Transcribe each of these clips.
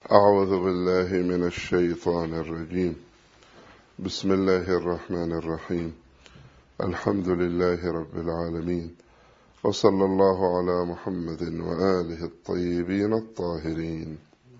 أعوذ بالله من الشيطان الرجيم. بسم الله الرحمن الرحيم. الحمد لله رب العالمين، وصلى الله على محمد وآله الطيبين الطاهرين.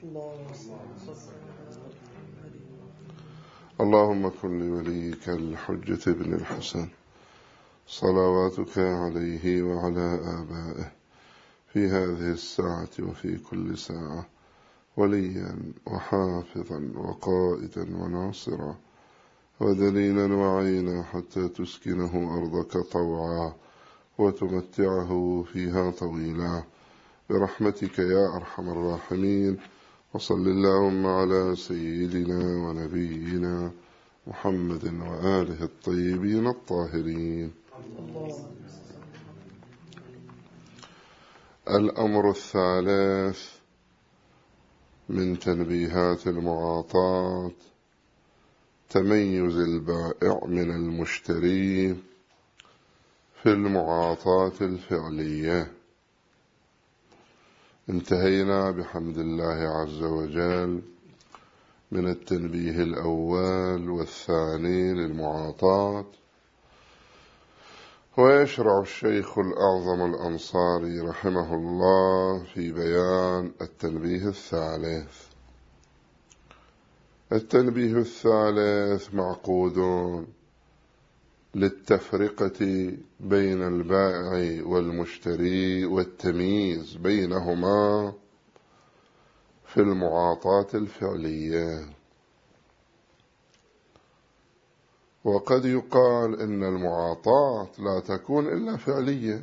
اللهم كن لوليك الحجة بن الحسن صلواتك عليه وعلى آبائه في هذه الساعة وفي كل ساعة وليا وحافظا وقائدا وناصرا ودليلا وعينا حتى تسكنه أرضك طوعا وتمتعه فيها طويلا برحمتك يا أرحم الراحمين. وصل اللهم على سيدنا ونبينا محمد وآله الطيبين الطاهرين. الأمر الثالث من تنبيهات المعاطاة تميز البائع من المشتري في المعاطاة الفعلية. انتهينا بحمد الله عز وجل من التنبيه الأول والثاني للمعاطاة، ويشرع الشيخ الأعظم الأنصاري رحمه الله في بيان التنبيه الثالث. التنبيه الثالث معقود للتفرقة بين البائع والمشتري والتمييز بينهما في المعاطاة الفعلية. وقد يقال إن المعاطاة لا تكون إلا فعلية،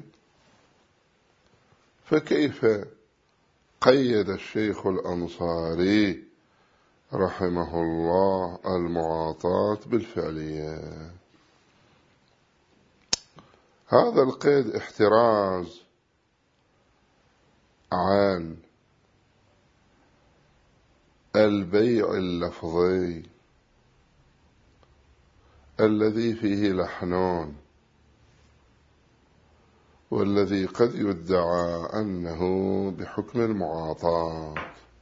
فكيف قيد الشيخ الأنصاري رحمه الله المعاطاة بالفعلية؟ هذا القيد احتراز عن البيع اللفظي الذي فيه لحنون، والذي قد يدعى أنه بحكم المعاطاة،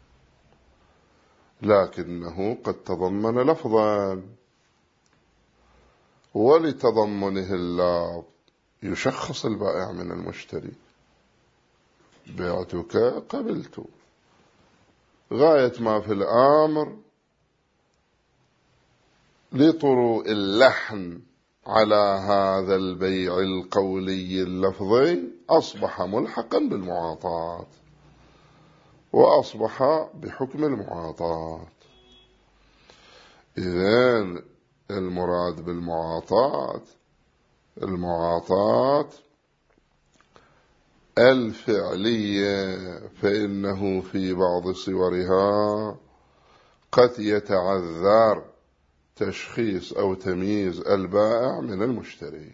لكنه قد تضمن لفظا، ولتضمنه اللفظ يشخص البائع من المشتري. بعتك قبلت، غاية ما في الأمر لطروء اللحن على هذا البيع القولي اللفظي أصبح ملحقا بالمعاطاة، وأصبح بحكم المعاطاة. إذن المراد بالمعاطاة المعاطاة الفعلية، فإنه في بعض صورها قد يتعذر تشخيص أو تمييز البائع من المشتري.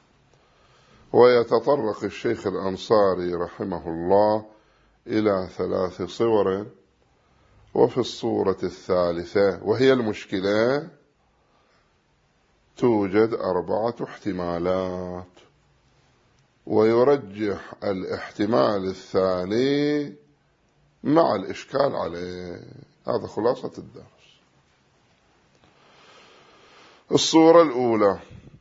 ويتطرق الشيخ الأنصاري رحمه الله إلى 3 صور، وفي الصورة الثالثة وهي المشكلة توجد 4 احتمالات، ويرجح الاحتمال الثاني مع الإشكال عليه. هذا خلاصة الدرس. الصورة الأولى: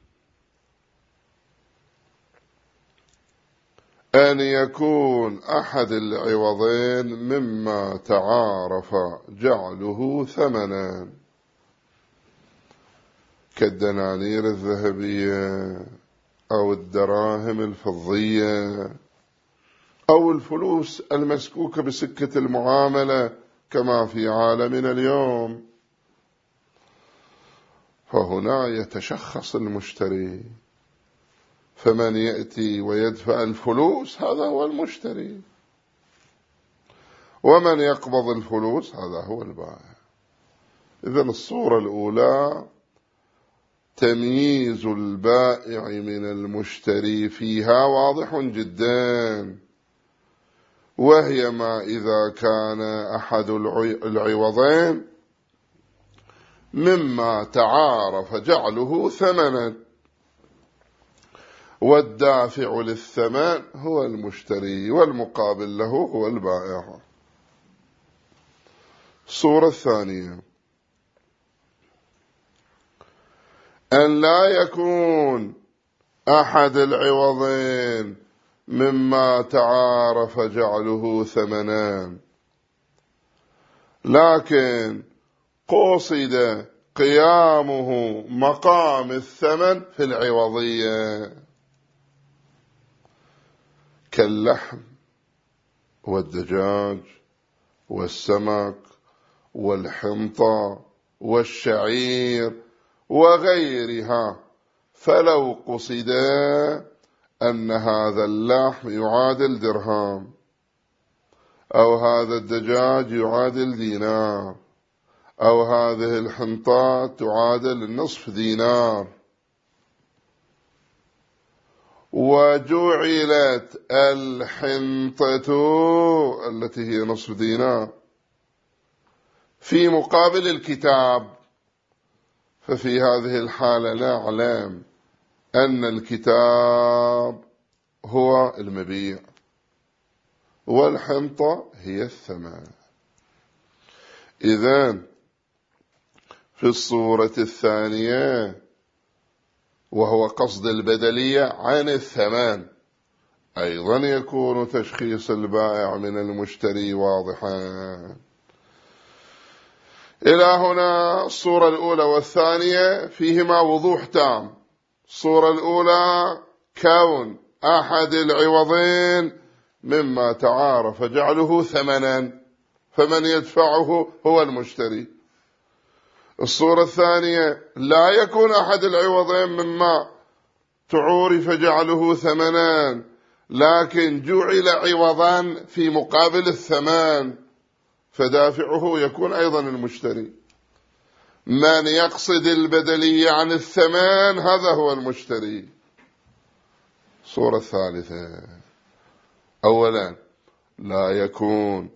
أن يكون أحد العوضين مما تعارف جعله ثمنا، كالدنانير الذهبية أو الدراهم الفضية أو الفلوس المسكوكة بسكة المعاملة كما في عالمنا اليوم. فهنا يتشخص المشتري، فمن يأتي ويدفع الفلوس هذا هو المشتري، ومن يقبض الفلوس هذا هو البائع. إذن الصورة الأولى تمييز البائع من المشتري فيها واضح جدا، وهي ما إذا كان أحد العوضين مما تعارف جعله ثمنا، والدافع للثمن هو المشتري والمقابل له هو البائع. الصورة الثانية أن لا يكون أحد العوضين مما تعارف جعله ثمنا، لكن قصد قيامه مقام الثمن في العوضية، كاللحم والدجاج والسمك والحنطة والشعير وغيرها. فلو قصد أن هذا اللحم يعادل درهم، أو هذا الدجاج يعادل دينار، أو هذه الحنطة تعادل نصف دينار، وجعلت الحنطة التي هي نصف دينار في مقابل الكتاب، ففي هذه الحالة نعلم أن الكتاب هو المبيع والحنطة هي الثمن. إذن في الصورة الثانية وهو قصد البدلية عن الثمن، أيضا يكون تشخيص البائع من المشتري واضحا. إلى هنا الصورة الأولى والثانية فيهما وضوح تام. الصورة الأولى كون أحد العوضين مما تعارف جعله ثمنا، فمن يدفعه هو المشتري. الصورة الثانية لا يكون أحد العوضين مما تعورف جعله ثمنا، لكن جعل عوضا في مقابل الثمن، فدافعه يكون أيضا المشتري. من يقصد البدلية عن الثمن هذا هو المشتري. الصورة الثالثة، أولا لا يكون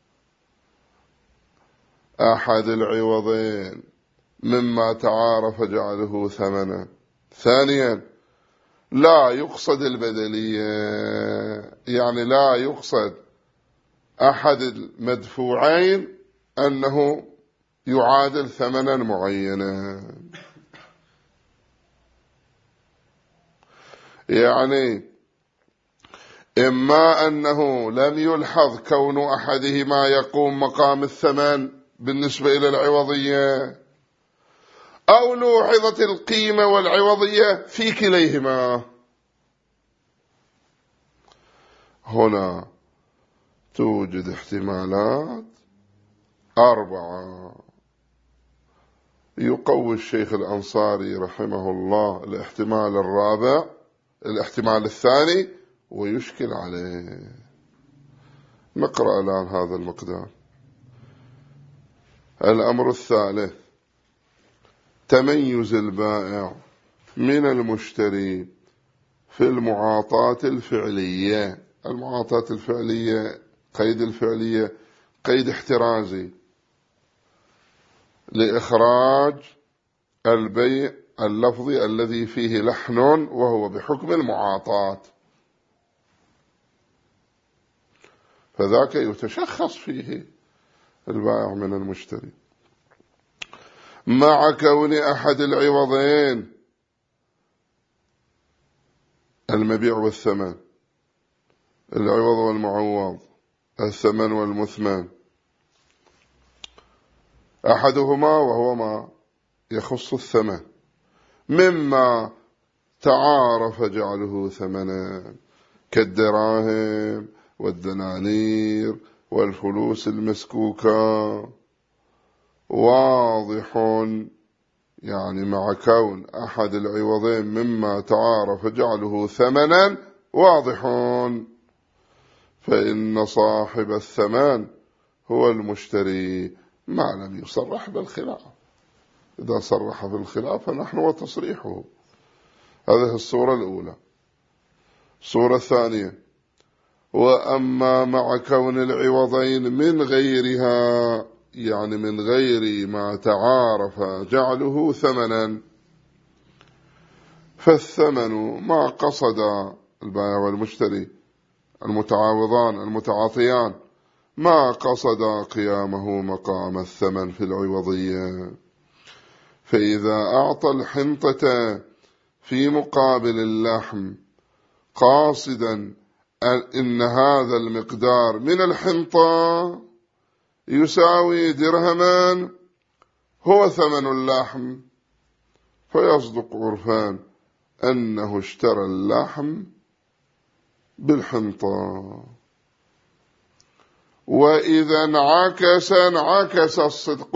أحد العوضين مما تعارف جعله ثمنا. ثانيا لا يقصد البدلية، يعني لا يقصد أحد المدفوعين أنه يعادل ثمنا معينا، يعني إما أنه لم يلحظ كون أحدهما يقوم مقام الثمن بالنسبة إلى العوضية، أو لوحظت القيمة والعوضية في كليهما. هنا توجد احتمالات 4. يقوي الشيخ الأنصاري رحمه الله الاحتمال الرابع، الاحتمال الثاني، ويشكل عليه. نقرأ الآن هذا المقدار. الأمر الثالث تميز البائع من المشتري في المعاطاة الفعلية. المعاطاة الفعلية، قيد الفعلية قيد احترازي لإخراج البيع اللفظي الذي فيه لحن وهو بحكم المعاطاة، فذاك يتشخص فيه البائع من المشتري. مع كون أحد العوضين المبيع والثمن، العوض والمعوض، الثمن والمثمن، أحدهما وهو ما يخص الثمن مما تعارف جعله ثمنا، كالدراهم والدنانير والفلوس المسكوكة، واضح، يعني مع كون أحد العوضين مما تعارف جعله ثمنا واضح، فإن صاحب الثمن هو المشتري ما لم يصرح بالخلاف. إذا صرح بالخلاف فنحن وتصريحه. هذه الصورة الأولى. الصورة الثانية، وأما مع كون العوضين من غيرها، يعني من غير ما تعارف جعله ثمنا، فالثمن ما قصد البائع والمشتري المتعاوضان المتعاطيان ما قصد قيامه مقام الثمن في العوضية. فإذا أعطى الحنطة في مقابل اللحم قاصدا إن هذا المقدار من الحنطة يساوي درهما هو ثمن اللحم، فيصدق عرفان أنه اشترى اللحم بالحنطة. وإذا انعكس الصدق.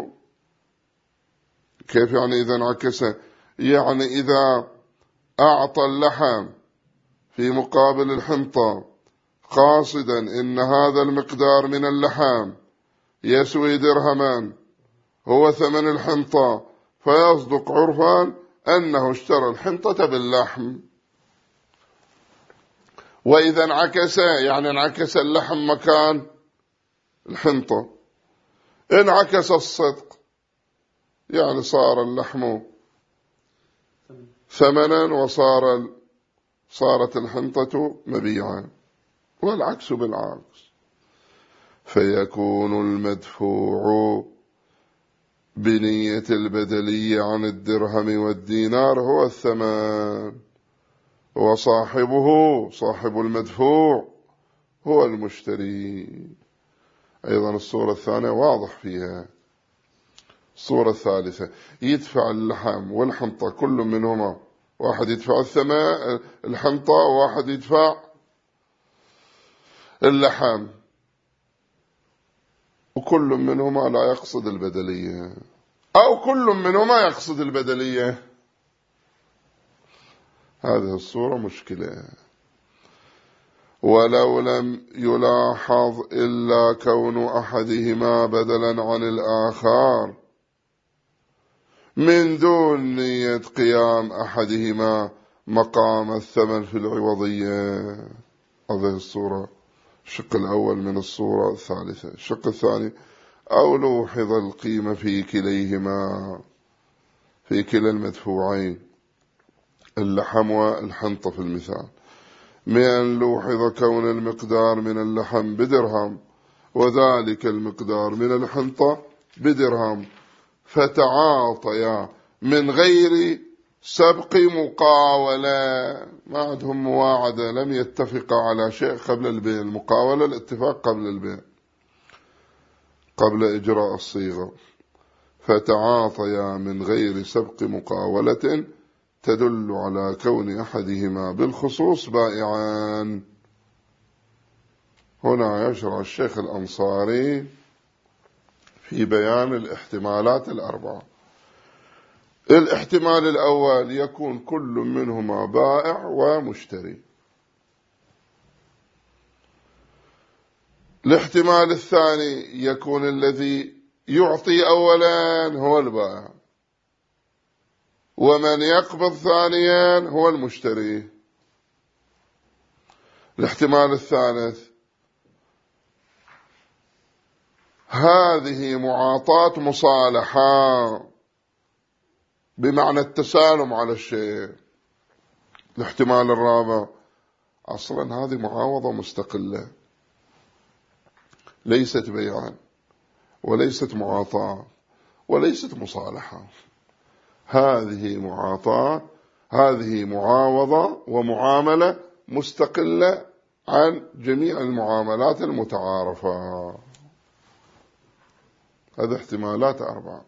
كيف يعني إذا انعكس؟ يعني إذا أعطى اللحم في مقابل الحنطة قاصدا إن هذا المقدار من اللحم يسوي درهما هو ثمن الحنطة، فيصدق عرفان أنه اشترى الحنطة باللحم. وإذا انعكس يعني انعكس اللحم مكان الحنطة، انعكس الصدق يعني صار اللحم ثمنا صارت الحنطة مبيعا، والعكس بالعكس. فيكون المدفوع بنية البدلية عن الدرهم والدينار هو الثمن، وصاحبه صاحب المدفوع هو المشتري. أيضا الصورة الثانية واضح فيها. الصورة الثالثة يدفع اللحم والحنطة كل منهما، واحد يدفع الحنطة وواحد يدفع اللحم، وكل منهما لا يقصد البدلية، أو كل منهما يقصد البدلية. هذه الصورة مشكلة. ولو لم يلاحظ إلا كون أحدهما بدلا عن الآخر من دون نية قيام أحدهما مقام الثمن في العوضية. هذه الصورة الشق الأول من الصورة الثالثة. الشق الثاني أو لوحظ القيمة في كليهما، في كلا المدفوعين اللحم والحنطة في المثال، بأن لوحظ كون المقدار من اللحم بدرهم وذلك المقدار من الحنطة بدرهم، فتعاطيا من غير سبق مقاولة. ما عندهم مواعدة، لم يتفقا على شيء قبل البيع. المقاولة الاتفاق قبل البيع، قبل إجراء الصيغة. فتعاطيا من غير سبق مقاولة تدل على كون أحدهما بالخصوص بائعان. هنا يشرع الشيخ الأنصاري في بيان الاحتمالات الأربعة. الاحتمال الأول يكون كل منهما بائع ومشتري. الاحتمال الثاني يكون الذي يعطي أولا هو البائع، ومن يقبض ثانيا هو المشتري. الاحتمال الثالث هذه معاطاة مصالحة بمعنى التسالم على الشيء. الاحتمال الرابع أصلا هذه معاوضة مستقلة، ليست بيعا وليست معاطاة وليست مصالحة. هذه معاطاة، هذه معاوضة ومعاملة مستقلة عن جميع المعاملات المتعارفة. هذه احتمالات أربعة.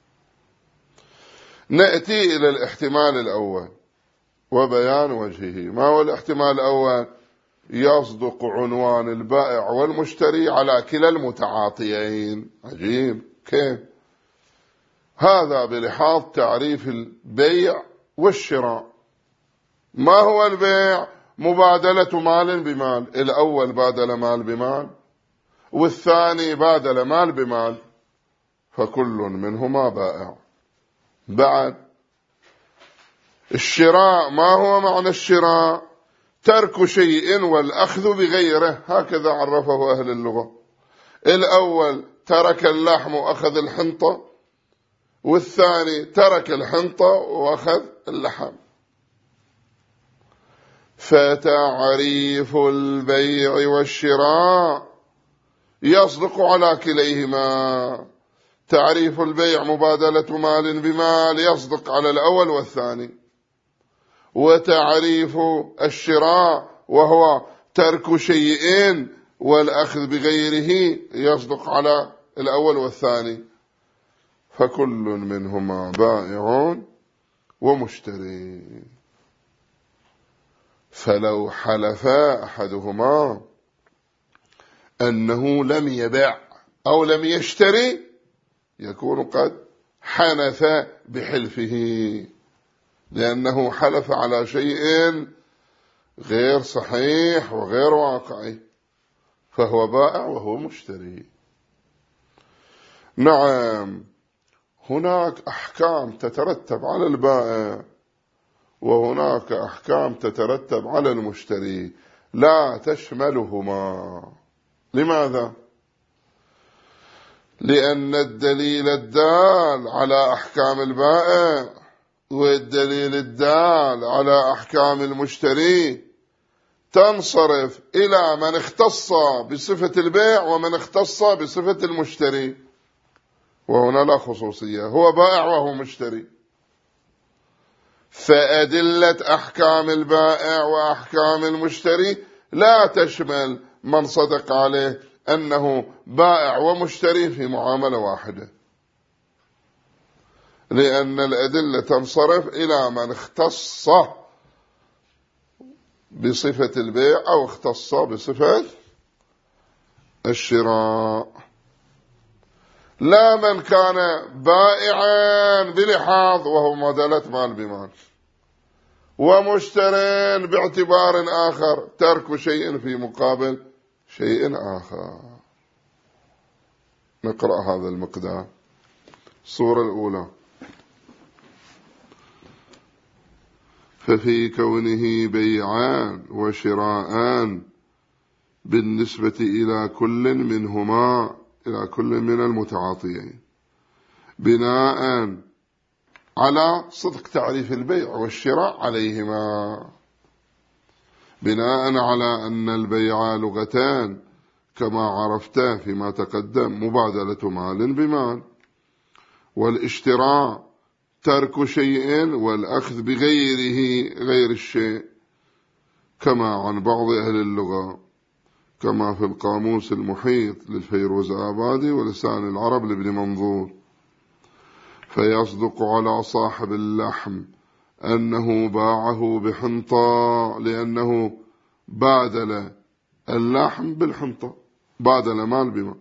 نأتي إلى الاحتمال الأول وبيان وجهه. ما هو الاحتمال الأول؟ يصدق عنوان البائع والمشتري على كلا المتعاطيين. عجيب كيف؟ هذا بلحاظ تعريف البيع والشراء. ما هو البيع؟ مبادلة مال بمال. الأول بادل مال بمال والثاني بادل مال بمال، فكل منهما بائع. بعد الشراء، ما هو معنى الشراء؟ ترك شيء والأخذ بغيره، هكذا عرفه أهل اللغة. الأول ترك اللحم وأخذ الحنطة، والثاني ترك الحنطة وأخذ اللحم. فتعريف البيع والشراء يصدق على كليهما. تعريف البيع مبادلة مال بمال يصدق على الأول والثاني، وتعريف الشراء وهو ترك شيئين والأخذ بغيره يصدق على الأول والثاني، فكل منهما بائع ومشتري. فلو حلف أحدهما أنه لم يبع أو لم يشتري يكون قد حنث بحلفه، لأنه حلف على شيء غير صحيح وغير واقعي، فهو بائع وهو مشتري. نعم، هناك أحكام تترتب على البائع وهناك أحكام تترتب على المشتري لا تشملهما. لماذا؟ لأن الدليل الدال على أحكام البائع والدليل الدال على أحكام المشتري تنصرف إلى من اختص بصفة البيع ومن اختص بصفة المشتري، وهنا لا خصوصية، هو بائع وهو مشتري. فأدلة أحكام البائع وأحكام المشتري لا تشمل من صدق عليه أنه بائع ومشتري في معاملة واحدة، لأن الأدلة تنصرف إلى من اختص بصفة البيع أو اختص بصفة الشراء، لا من كان بائعا بلحاظ وهو مبادلة مال بمال، ومشترين باعتبار آخر ترك شيء في مقابل شيء آخر. نقرأ هذا المقدار. الصورة الأولى: ففي كونه بيعان وشراءان بالنسبة إلى كل منهما، إلى كل من المتعاطيين، بناء على صدق تعريف البيع والشراء عليهما، بناء على أن البيع لغتان كما عرفت فيما تقدم، مبادلة مال بمال، والاشتراء ترك شيء والأخذ بغيره غير الشيء، كما عن بعض أهل اللغة، كما في القاموس المحيط للفيروزآبادي ولسان العرب لابن منظور. فيصدق على صاحب اللحم أنه باعه بحنطة، لأنه بادل اللحم بالحنطة، بادل مال بمال،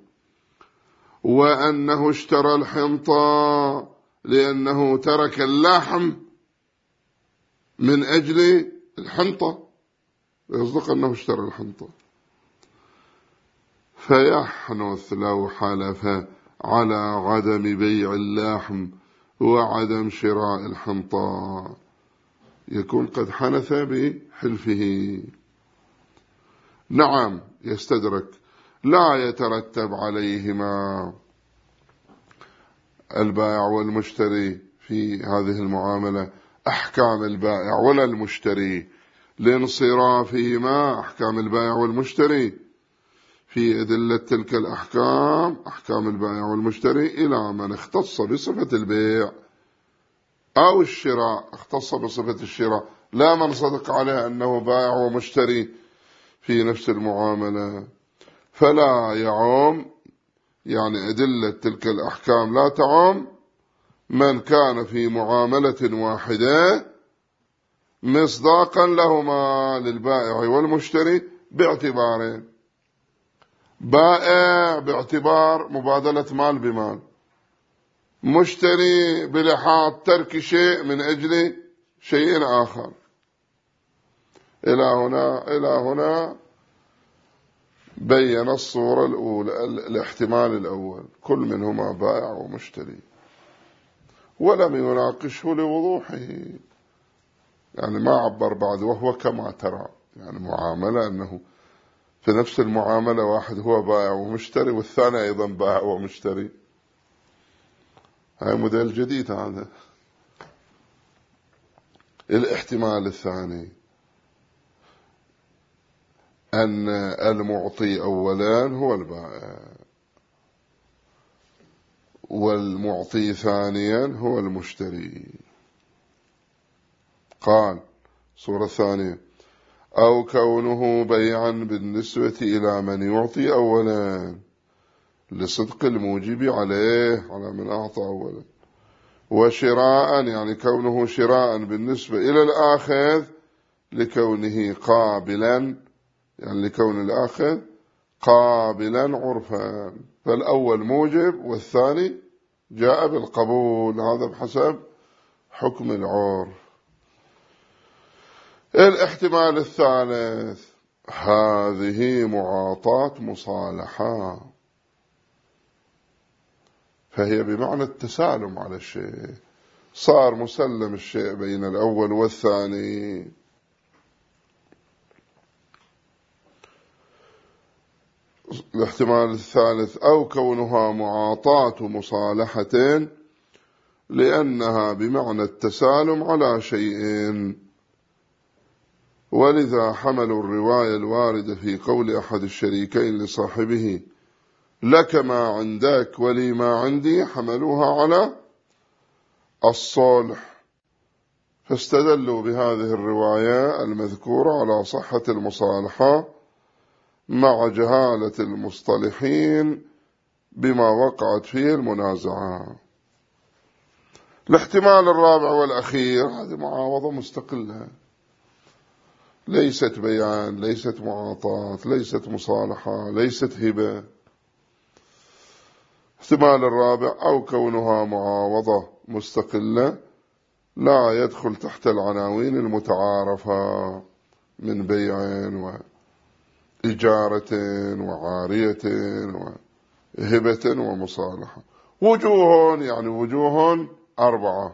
وأنه اشترى الحنطة لأنه ترك اللحم من أجل الحنطة، يصدق أنه اشترى الحنطة. فيحنث لو حلف على عدم بيع اللحم وعدم شراء الحنطة، يكون قد حنث بحلفه. نعم، يستدرك: لا يترتب عليهما البائع والمشتري في هذه المعاملة أحكام البائع ولا المشتري، لانصرافهما أحكام البائع والمشتري في أدلة تلك الأحكام، أحكام البائع والمشتري، إلى من اختص بصفة البيع أو الشراء، اختص بصفة الشراء، لا من صدق عليه أنه بائع ومشتري في نفس المعاملة. فلا يعم، يعني أدلة تلك الأحكام لا تعم من كان في معاملة واحدة مصداقا لهما للبائع والمشتري باعتبارين: بائع باعتبار مبادلة مال بمال، مشتري بلحاظ ترك شيء من أجل شيء آخر. إلى هنا بين الصورة الأولى، الاحتمال الأول، كل منهما بائع ومشتري، ولم يناقشه لوضوحه، يعني ما عبر بعد، وهو كما ترى، يعني معاملة أنه في نفس المعاملة واحد هو بائع ومشتري والثاني أيضا بائع ومشتري. هاي موديل جديد هذا. الاحتمال الثاني: أن المعطي أولا هو البائع، والمعطي ثانيا هو المشتري. قال صورة ثانية: أو كونه بيعا بالنسبة إلى من يعطي أولا لصدق الموجب عليه، على من أعطى أولا، وشراء يعني كونه شراء بالنسبة إلى الآخذ لكونه قابلا، يعني لكون الآخذ قابلا عرفا، فالأول موجب والثاني جاء بالقبول، هذا بحسب حكم العرف. الاحتمال الثالث: هذه معاطاة مصالحة، فهي بمعنى التسالم على الشيء، صار مسلم الشيء بين الأول والثاني. الاحتمال الثالث: أو كونها معاطاة مصالحة لأنها بمعنى التسالم على شيء، ولذا حملوا الرواية الواردة في قول أحد الشريكين لصاحبه لك ما عندك ولي ما عندي، حملوها على الصلح، فاستدلوا بهذه الرواية المذكورة على صحة المصالحة مع جهالة المصطلحين بما وقعت فيه المنازعة. الاحتمال الرابع والأخير: هذه معاوضة مستقلة، ليست بيان، ليست معاطاة، ليست مصالحة، ليست هبة. الاحتمال الرابع: أو كونها معاوضة مستقلة لا يدخل تحت العناوين المتعارفة من بيع وإجارة وعارية وهبة ومصالحة. وجوه، يعني وجوه 4.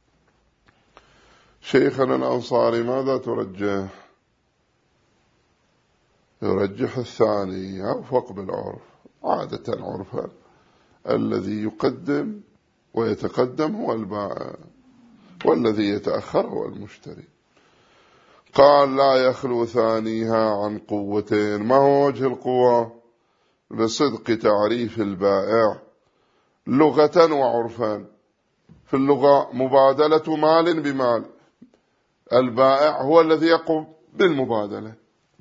شيخنا الأنصاري ماذا ترجح؟ يرجح الثاني، أوفق بالعرف، عادة عرفا الذي يقدم ويتقدم هو البائع، والذي يتأخر هو المشتري. قال: لا يخلو ثانيها عن قوتين. ما هو وجه القوة؟ لصدق تعريف البائع لغة وعرفا. في اللغة مبادلة مال بمال، البائع هو الذي يقوم بالمبادلة،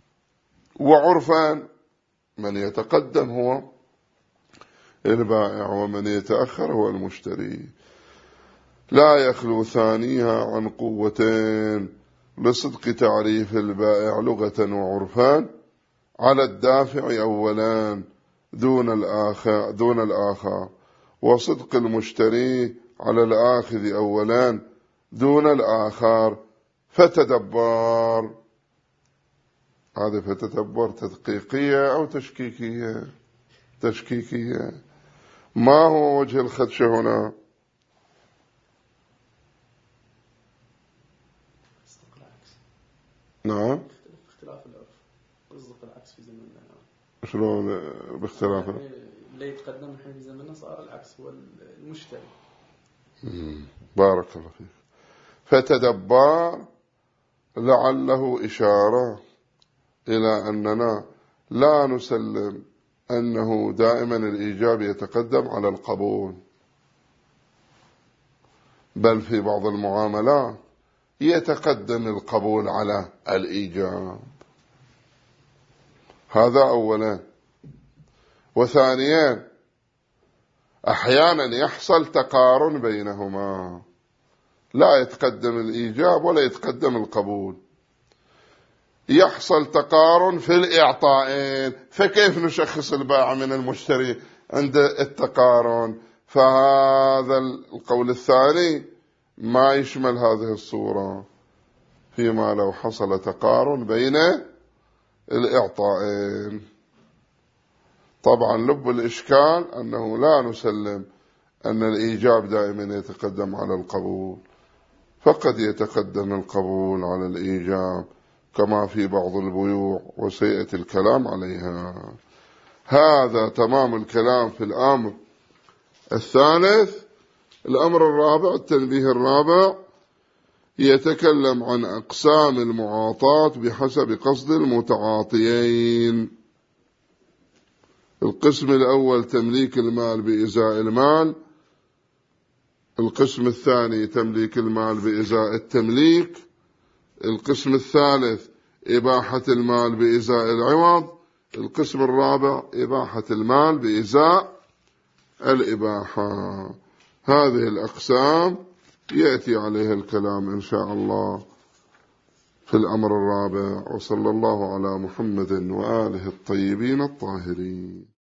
وعرفا من يتقدم هو البائع ومن يتأخر هو المشتري. لا يخلو ثانيها عن قوتين لصدق تعريف البائع لغة وعرفان على الدافع أولا دون الآخر، وصدق المشتري على الآخذ أولا دون الآخر. فتدبر، هذه فتدبر تدقيقية أو تشكيكية؟ تشكيكية. ما هو وجه الخدش هنا؟ نعم، اختلاف العرف، قصدك العكس في زمننا. شلون باختلاف؟ اللي يتقدم الحين في زمننا صار العكس، هو المشتري. بارك الله فيك. فتدبر لعله إشارة إلى أننا لا نسلم أنه دائما الإيجاب يتقدم على القبول، بل في بعض المعاملات يتقدم القبول على الإيجاب. هذا أولا. وثانيا، أحيانا يحصل تقارن بينهما، لا يتقدم الإيجاب ولا يتقدم القبول، يحصل تقارن في الإعطائين، فكيف نشخص البائع من المشتري عند التقارن؟ فهذا القول الثاني ما يشمل هذه الصورة، فيما لو حصل تقارن بين الإعطائين. طبعا لب الإشكال أنه لا نسلم أن الإيجاب دائما يتقدم على القبول، فقد يتقدم القبول على الإيجاب كما في بعض البيوع، وسيأتي الكلام عليها. هذا تمام الكلام في الأمر الثالث. الأمر الرابع، التنبيه الرابع: يتكلم عن أقسام المعاطاة بحسب قصد المتعاطيين. القسم الأول تمليك المال بإزاء المال، القسم الثاني تمليك المال بإزاء التمليك، القسم الثالث إباحة المال بإزاء العوض، القسم الرابع إباحة المال بإزاء الإباحة. هذه الأقسام يأتي عليها الكلام إن شاء الله في الأمر الرابع. وصلى الله على محمد وآله الطيبين الطاهرين.